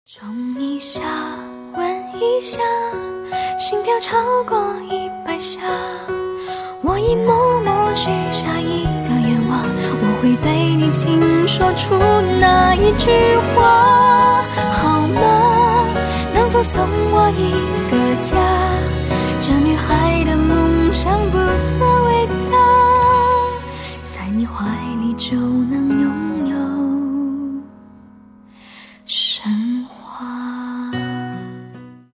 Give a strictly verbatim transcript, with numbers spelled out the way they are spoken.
冲一下，问一下，心跳超过一百下，我已默默许下一个愿望，我会对你轻说出那一句话，好吗？能否送我一个家？这女孩的梦想不算伟大，在你怀里就能拥有